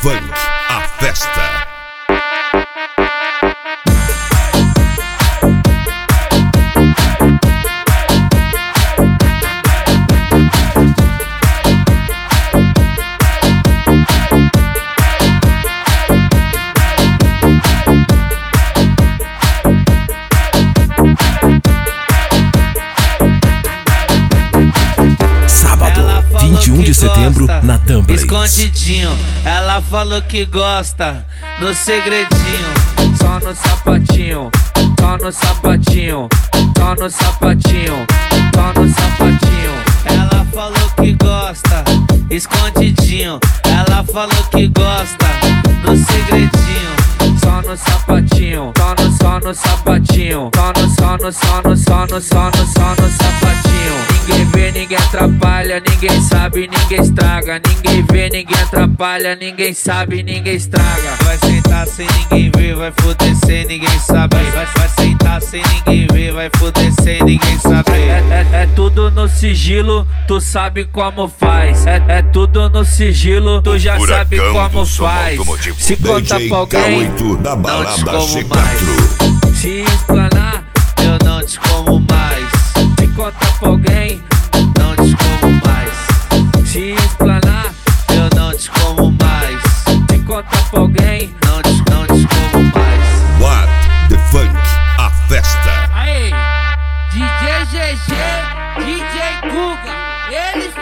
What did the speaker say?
Funk, a festa. Sábado, 21 de setembro, na Dumblers. Escondidinho, ela falou que gosta no segredinho. Só no sapatinho, só no sapatinho, só no sapatinho, só no sapatinho. Ela falou que gosta, escondidinho. Ela falou que gosta no segredinho. Só no sapatinho, só no sapatinho, só no sapatinho. Ninguém vê, ninguém atrapalha, ninguém sabe, ninguém estraga. Ninguém vê, ninguém atrapalha, ninguém sabe, ninguém estraga. Vai sentar sem ninguém ver, vai foder sem ninguém saber. Vai sentar sem ninguém ver, vai foder sem ninguém saber. É tudo no sigilo, tu sabe como faz. É tudo no sigilo, tu já sabe como faz. Se conta pra alguém, da não te balada como G4. mais. Se explanar, eu não te como mais. Se conta pra alguém, não te como mais. Se explanar, eu não te como mais. Se conta pra alguém, não te como mais. What the Funk, a festa. Aí, DJ GG, DJ Guga, eles